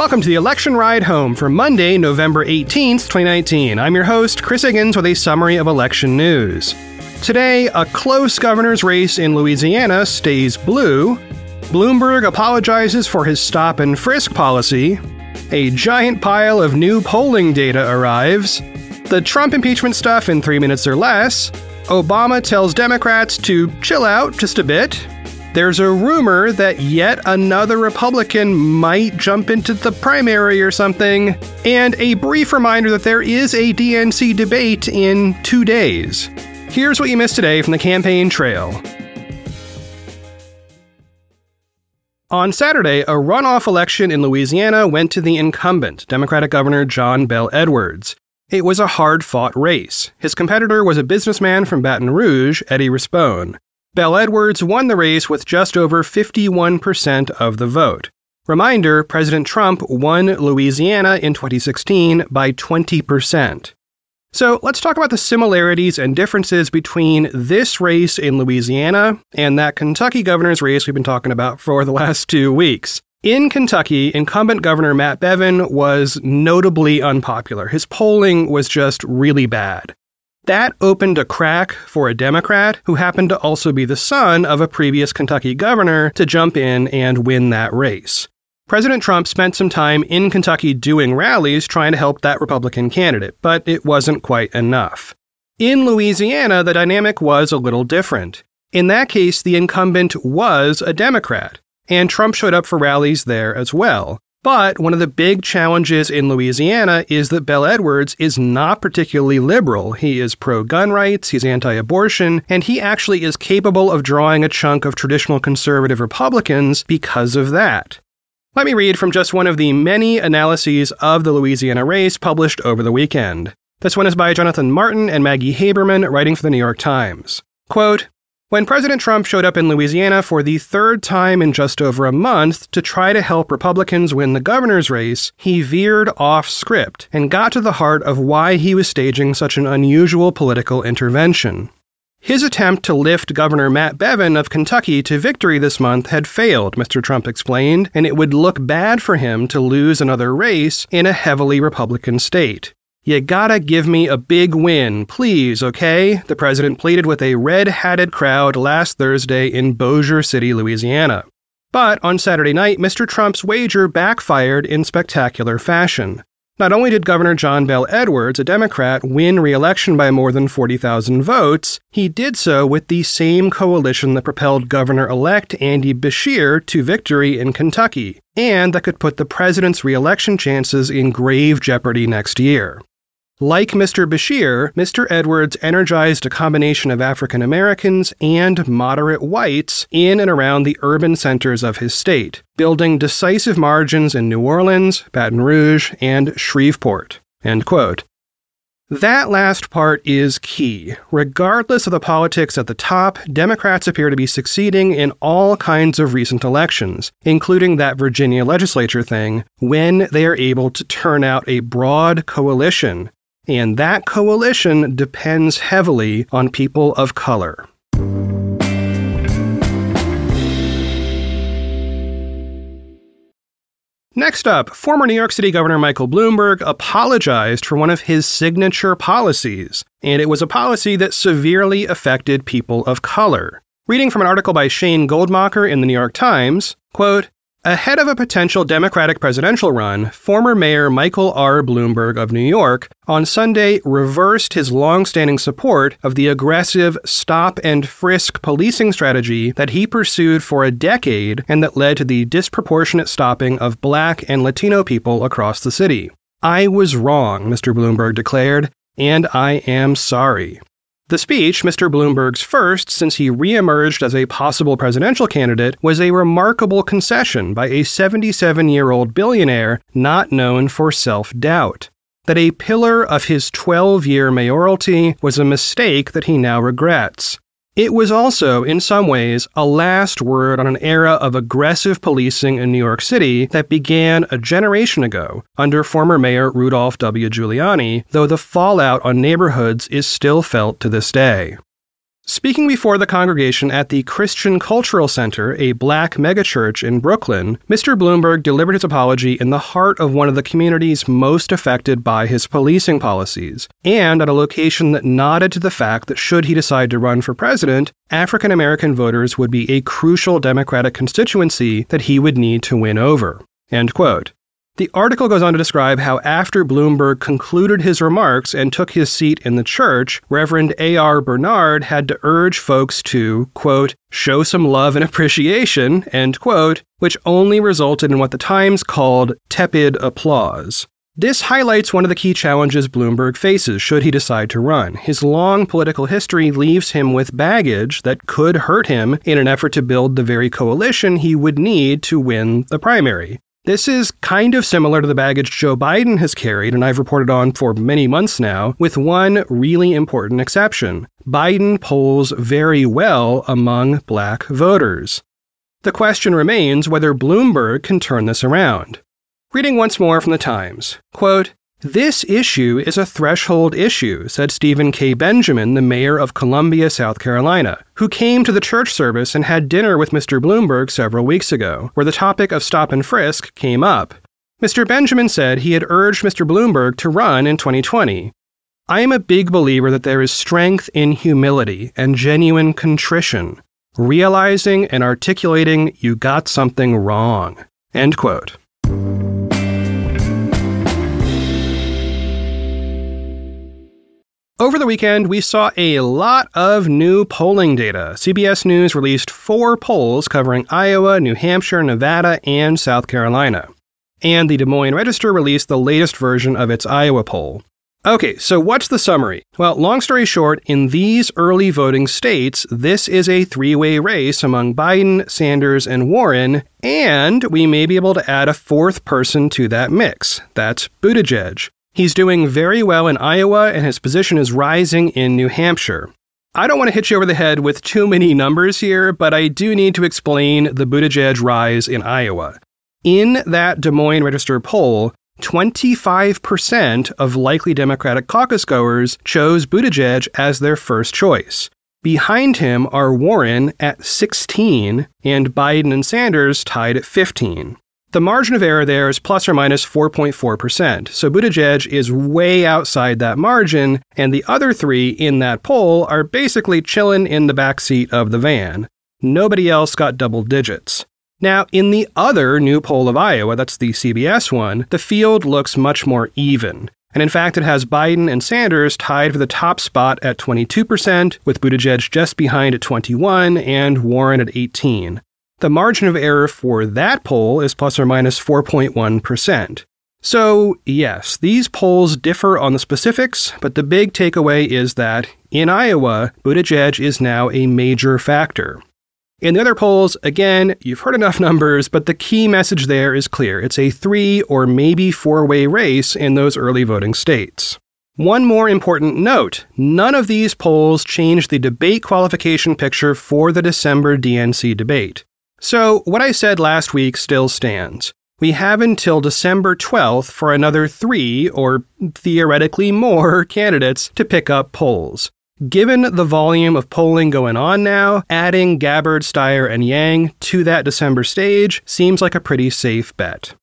Welcome to the Election Ride Home for Monday, November 18th, 2019. I'm your host, Chris Higgins, with a summary of election news. Today, a close governor's race in Louisiana stays blue. Bloomberg apologizes for his stop and frisk policy. A giant pile of new polling data arrives. The Trump impeachment stuff in 3 minutes or less. Obama tells Democrats to chill out just a bit. There's a rumor that yet another Republican might jump into the primary or something. And a brief reminder that there is a DNC debate in 2 days. Here's what you missed today from the campaign trail. On Saturday, a runoff election in Louisiana went to the incumbent, Democratic Governor John Bel Edwards. It was a hard-fought race. His competitor was a businessman from Baton Rouge, Eddie Rispone. Bel Edwards won the race with just over 51% of the vote. Reminder, President Trump won Louisiana in 2016 by 20%. So let's talk about the similarities and differences between this race in Louisiana and that Kentucky governor's race we've been talking about for the last 2 weeks. In Kentucky, incumbent Governor Matt Bevin was notably unpopular. His polling was just really bad. That opened a crack for a Democrat who happened to also be the son of a previous Kentucky governor to jump in and win that race. President Trump spent some time in Kentucky doing rallies trying to help that Republican candidate, but it wasn't quite enough. In Louisiana, the dynamic was a little different. In that case, the incumbent was a Democrat, and Trump showed up for rallies there as well. But one of the big challenges in Louisiana is that Bel Edwards is not particularly liberal. He is pro-gun rights, he's anti-abortion, and he actually is capable of drawing a chunk of traditional conservative Republicans because of that. Let me read from just one of the many analyses of the Louisiana race published over the weekend. This one is by Jonathan Martin and Maggie Haberman, writing for the New York Times. Quote, when President Trump showed up in Louisiana for the third time in just over a month to try to help Republicans win the governor's race, he veered off script and got to the heart of why he was staging such an unusual political intervention. His attempt to lift Governor Matt Bevin of Kentucky to victory this month had failed, Mr. Trump explained, and it would look bad for him to lose another race in a heavily Republican state. You gotta give me a big win, please, okay? The president pleaded with a red-hatted crowd last Thursday in Bossier City, Louisiana. But on Saturday night, Mr. Trump's wager backfired in spectacular fashion. Not only did Governor John Bel Edwards, a Democrat, win re-election by more than 40,000 votes, he did so with the same coalition that propelled Governor-elect Andy Beshear to victory in Kentucky, and that could put the president's re-election chances in grave jeopardy next year. Like Mr. Beshear, Mr. Edwards energized a combination of African Americans and moderate whites in and around the urban centers of his state, building decisive margins in New Orleans, Baton Rouge, and Shreveport. End quote. That last part is key. Regardless of the politics at the top, Democrats appear to be succeeding in all kinds of recent elections, including that Virginia legislature thing, when they are able to turn out a broad coalition. And that coalition depends heavily on people of color. Next up, former New York City Governor Michael Bloomberg apologized for one of his signature policies, and it was a policy that severely affected people of color. Reading from an article by Shane Goldmacher in the New York Times, quote, ahead of a potential Democratic presidential run, former Mayor Michael R. Bloomberg of New York on Sunday reversed his long-standing support of the aggressive stop-and-frisk policing strategy that he pursued for a decade and that led to the disproportionate stopping of Black and Latino people across the city. I was wrong, Mr. Bloomberg declared, and I am sorry. The speech, Mr. Bloomberg's first since he reemerged as a possible presidential candidate, was a remarkable concession by a 77-year-old billionaire not known for self-doubt. That a pillar of his 12-year mayoralty was a mistake that he now regrets. It was also, in some ways, a last word on an era of aggressive policing in New York City that began a generation ago under former Mayor Rudolph W. Giuliani, though the fallout on neighborhoods is still felt to this day. Speaking before the congregation at the Christian Cultural Center, a black megachurch in Brooklyn, Mr. Bloomberg delivered his apology in the heart of one of the communities most affected by his policing policies, and at a location that nodded to the fact that should he decide to run for president, African American voters would be a crucial Democratic constituency that he would need to win over. End quote. The article goes on to describe how after Bloomberg concluded his remarks and took his seat in the church, Reverend A.R. Bernard had to urge folks to, quote, show some love and appreciation, end quote, which only resulted in what the Times called tepid applause. This highlights one of the key challenges Bloomberg faces should he decide to run. His long political history leaves him with baggage that could hurt him in an effort to build the very coalition he would need to win the primary. This is kind of similar to the baggage Joe Biden has carried, and I've reported on for many months now, with one really important exception. Biden polls very well among black voters. The question remains whether Bloomberg can turn this around. Reading once more from the Times, quote, "This issue is a threshold issue," said Stephen K. Benjamin, the mayor of Columbia, South Carolina, who came to the church service and had dinner with Mr. Bloomberg several weeks ago, where the topic of stop and frisk came up. Mr. Benjamin said he had urged Mr. Bloomberg to run in 2020. "I am a big believer that there is strength in humility and genuine contrition, realizing and articulating you got something wrong." End quote. Over the weekend, we saw a lot of new polling data. CBS News released 4 polls covering Iowa, New Hampshire, Nevada, and South Carolina. And the Des Moines Register released the latest version of its Iowa poll. Okay, so what's the summary? Well, long story short, in these early voting states, this is a 3-way race among Biden, Sanders, and Warren, and we may be able to add a 4th person to that mix. That's Buttigieg. He's doing very well in Iowa, and his position is rising in New Hampshire. I don't want to hit you over the head with too many numbers here, but I do need to explain the Buttigieg rise in Iowa. In that Des Moines Register poll, 25% of likely Democratic caucus goers chose Buttigieg as their first choice. Behind him are Warren at 16 and Biden and Sanders tied at 15. The margin of error there is plus or minus 4.4%, so Buttigieg is way outside that margin, and the other 3 in that poll are basically chilling in the backseat of the van. Nobody else got double digits. Now, in the other new poll of Iowa, that's the CBS one, the field looks much more even. And in fact, it has Biden and Sanders tied for the top spot at 22%, with Buttigieg just behind at 21% and Warren at 18%. The margin of error for that poll is plus or minus 4.1%. So, yes, these polls differ on the specifics, but the big takeaway is that, in Iowa, Buttigieg is now a major factor. In the other polls, again, you've heard enough numbers, but the key message there is clear. It's a 3 or maybe 4-way race in those early voting states. One more important note, none of these polls changed the debate qualification picture for the December DNC debate. So, what I said last week still stands. We have until December 12th for another 3, or theoretically more, candidates to pick up polls. Given the volume of polling going on now, adding Gabbard, Steyer, and Yang to that December stage seems like a pretty safe bet.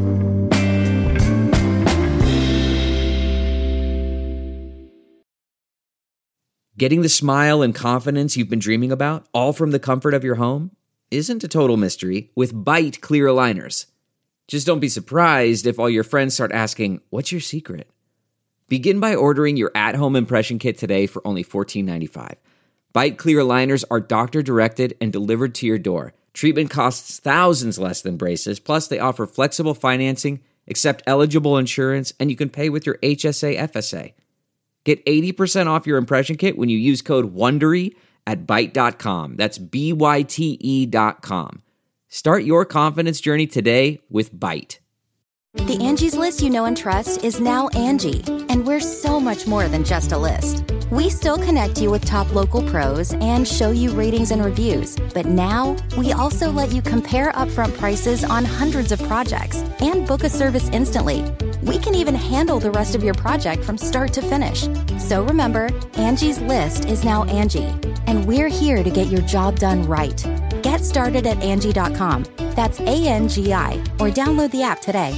Getting the smile and confidence you've been dreaming about, all from the comfort of your home, isn't a total mystery with Byte clear aligners. Just don't be surprised if all your friends start asking, "What's your secret?" Begin by ordering your at-home impression kit today for only $14.95. Byte clear aligners are doctor-directed and delivered to your door. Treatment costs thousands less than braces, plus they offer flexible financing, accept eligible insurance, and you can pay with your HSA FSA. Get 80% off your impression kit when you use code WONDERY at Byte.com. That's BYTE.com. Start your confidence journey today with Byte. The Angie's List you know and trust is now Angie, and we're so much more than just a list. We still connect you with top local pros and show you ratings and reviews, but now we also let you compare upfront prices on hundreds of projects and book a service instantly. We can even handle the rest of your project from start to finish. So remember, Angie's List is now Angie, and we're here to get your job done right. Get started at Angie.com. That's ANGI, or download the app today.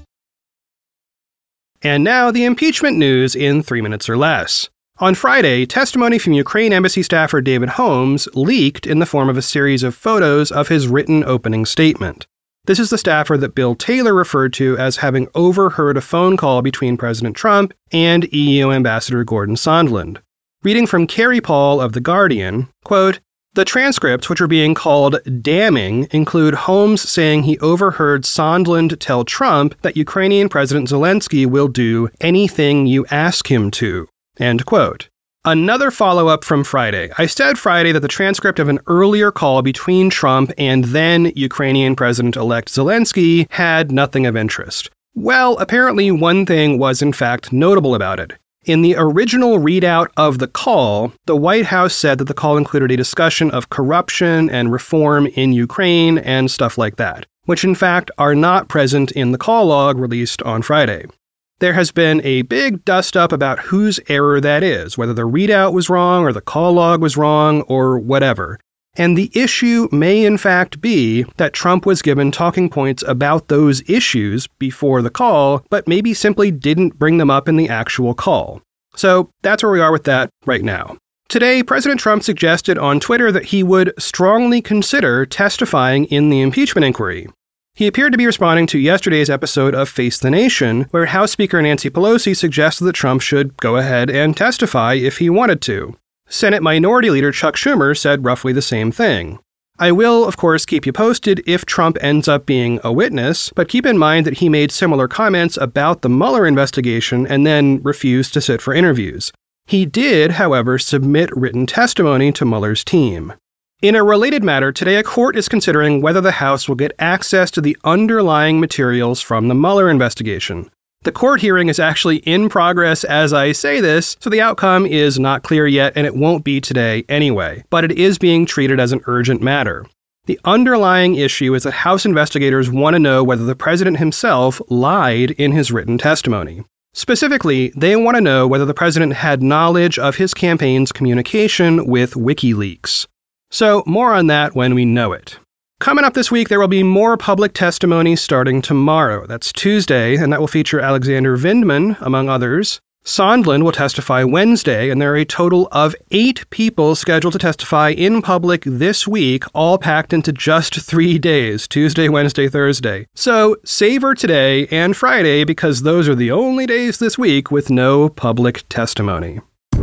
And now the impeachment news in 3 minutes or less. On Friday, testimony from Ukraine Embassy staffer David Holmes leaked in the form of a series of photos of his written opening statement. This is the staffer that Bill Taylor referred to as having overheard a phone call between President Trump and EU Ambassador Gordon Sondland. Reading from Carrie Paul of The Guardian, quote, "The transcripts, which are being called damning, include Holmes saying he overheard Sondland tell Trump that Ukrainian President Zelensky will do anything you ask him to." End quote. Another follow-up from Friday. I said Friday that the transcript of an earlier call between Trump and then Ukrainian President-elect Zelensky had nothing of interest. Well, apparently one thing was in fact notable about it. In the original readout of the call, the White House said that the call included a discussion of corruption and reform in Ukraine and stuff like that, which in fact are not present in the call log released on Friday. There has been a big dust-up about whose error that is, whether the readout was wrong or the call log was wrong or whatever. And the issue may in fact be that Trump was given talking points about those issues before the call, but maybe simply didn't bring them up in the actual call. So that's where we are with that right now. Today, President Trump suggested on Twitter that he would strongly consider testifying in the impeachment inquiry. He appeared to be responding to yesterday's episode of Face the Nation, where House Speaker Nancy Pelosi suggested that Trump should go ahead and testify if he wanted to. Senate Minority Leader Chuck Schumer said roughly the same thing. I will, of course, keep you posted if Trump ends up being a witness, but keep in mind that he made similar comments about the Mueller investigation and then refused to sit for interviews. He did, however, submit written testimony to Mueller's team. In a related matter, today a court is considering whether the House will get access to the underlying materials from the Mueller investigation. The court hearing is actually in progress as I say this, so the outcome is not clear yet and it won't be today anyway, but it is being treated as an urgent matter. The underlying issue is that House investigators want to know whether the president himself lied in his written testimony. Specifically, they want to know whether the president had knowledge of his campaign's communication with WikiLeaks. So, more on that when we know it. Coming up this week, there will be more public testimony starting tomorrow. That's Tuesday, and that will feature Alexander Vindman, among others. Sondland will testify Wednesday, and there are a total of 8 people scheduled to testify in public this week, all packed into just 3 days, Tuesday, Wednesday, Thursday. So, savor today and Friday, because those are the only days this week with no public testimony.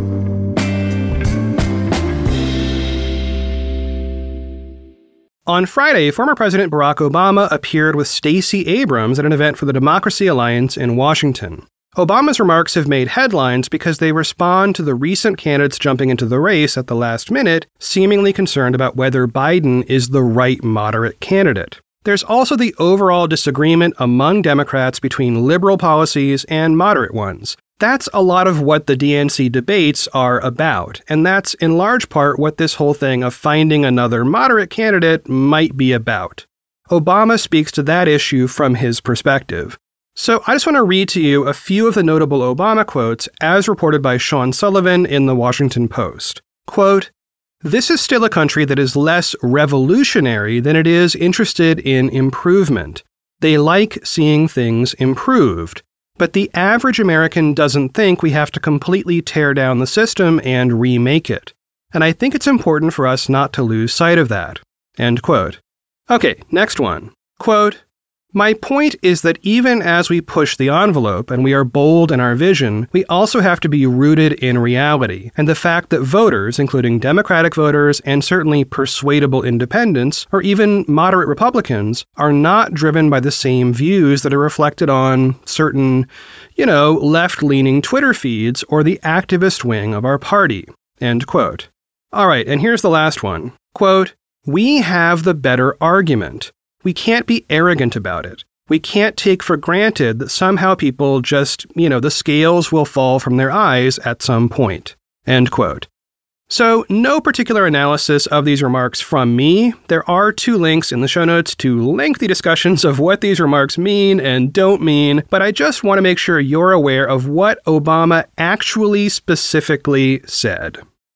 On Friday, former President Barack Obama appeared with Stacey Abrams at an event for the Democracy Alliance in Washington. Obama's remarks have made headlines because they respond to the recent candidates jumping into the race at the last minute, seemingly concerned about whether Biden is the right moderate candidate. There's also the overall disagreement among Democrats between liberal policies and moderate ones. That's a lot of what the DNC debates are about, and that's in large part what this whole thing of finding another moderate candidate might be about. Obama speaks to that issue from his perspective. So I just want to read to you a few of the notable Obama quotes as reported by Sean Sullivan in the Washington Post. Quote, "This is still a country that is less revolutionary than it is interested in improvement. They like seeing things improved. But the average American doesn't think we have to completely tear down the system and remake it. And I think it's important for us not to lose sight of that." End quote. Okay, next one. Quote, "My point is that even as we push the envelope and we are bold in our vision, we also have to be rooted in reality and the fact that voters, including Democratic voters and certainly persuadable independents or even moderate Republicans, are not driven by the same views that are reflected on certain, left-leaning Twitter feeds or the activist wing of our party." End quote. All right, and here's the last one. Quote, "We have the better argument. We can't be arrogant about it. We can't take for granted that somehow people just, the scales will fall from their eyes at some point." End quote. So, no particular analysis of these remarks from me. There are 2 links in the show notes to lengthy discussions of what these remarks mean and don't mean, but I just want to make sure you're aware of what Obama actually specifically said.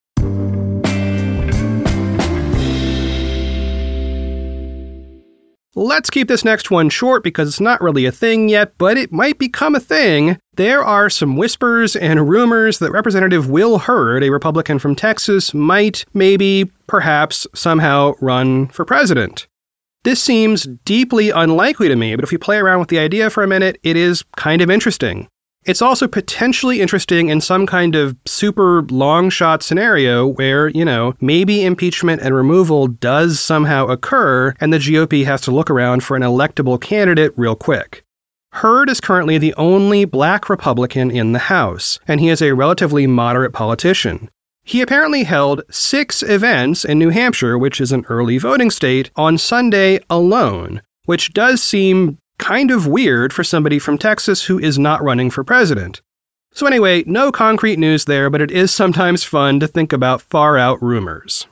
Let's keep this next one short because it's not really a thing yet, but it might become a thing. There are some whispers and rumors that Representative Will Hurd, a Republican from Texas, might, maybe, perhaps, somehow run for president. This seems deeply unlikely to me, but if we play around with the idea for a minute, it is kind of interesting. It's also potentially interesting in some kind of super long shot scenario where, maybe impeachment and removal does somehow occur and the GOP has to look around for an electable candidate real quick. Hurd is currently the only black Republican in the House, and he is a relatively moderate politician. He apparently held 6 events in New Hampshire, which is an early voting state, on Sunday alone, which does seem kind of weird for somebody from Texas who is not running for president. So anyway, no concrete news there, but it is sometimes fun to think about far-out rumors.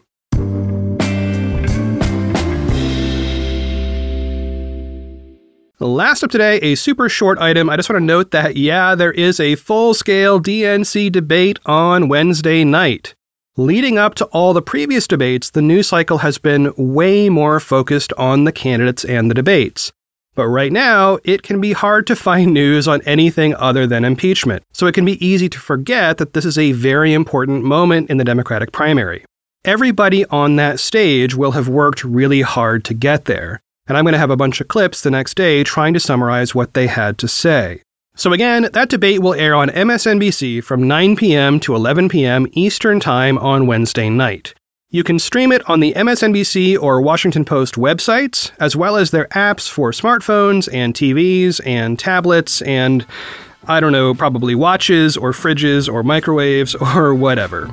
Last up today, a super short item. I just want to note that, there is a full-scale DNC debate on Wednesday night. Leading up to all the previous debates, the news cycle has been way more focused on the candidates and the debates. But right now, it can be hard to find news on anything other than impeachment, so it can be easy to forget that this is a very important moment in the Democratic primary. Everybody on that stage will have worked really hard to get there, and I'm going to have a bunch of clips the next day trying to summarize what they had to say. So again, that debate will air on MSNBC from 9 p.m. to 11 p.m. Eastern Time on Wednesday night. You can stream it on the MSNBC or Washington Post websites, as well as their apps for smartphones and TVs and tablets and, probably watches or fridges or microwaves or whatever.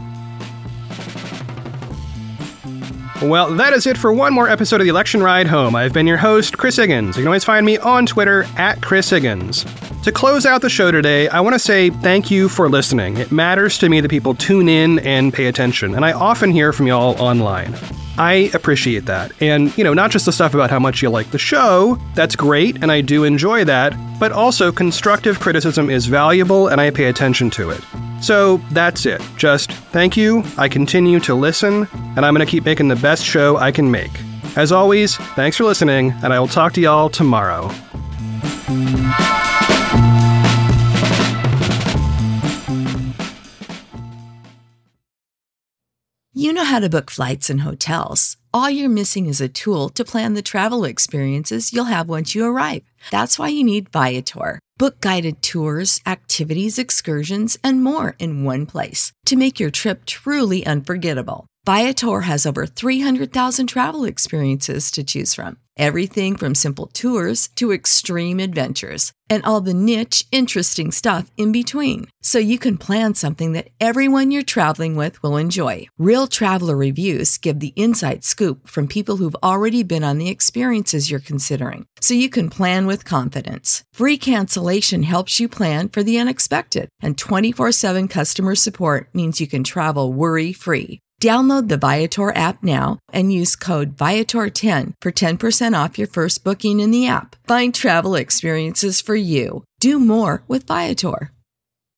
Well, that is it for one more episode of the Election Ride Home. I've been your host, Chris Higgins. You can always find me on Twitter @ChrisHiggins. To close out the show today, I want to say thank you for listening. It matters to me that people tune in and pay attention, and I often hear from y'all online. I appreciate that. And, not just the stuff about how much you like the show, that's great, and I do enjoy that, but also constructive criticism is valuable, and I pay attention to it. So that's it. Just thank you, I continue to listen, and I'm going to keep making the best show I can make. As always, thanks for listening, and I will talk to y'all tomorrow. You know how to book flights and hotels. All you're missing is a tool to plan the travel experiences you'll have once you arrive. That's why you need Viator. Book guided tours, activities, excursions, and more in one place to make your trip truly unforgettable. Viator has over 300,000 travel experiences to choose from. Everything from simple tours to extreme adventures and all the niche, interesting stuff in between. So you can plan something that everyone you're traveling with will enjoy. Real traveler reviews give the inside scoop from people who've already been on the experiences you're considering. So you can plan with confidence. Free cancellation helps you plan for the unexpected. And 24/7 customer support means you can travel worry-free. Download the Viator app now and use code Viator10 for 10% off your first booking in the app. Find travel experiences for you. Do more with Viator.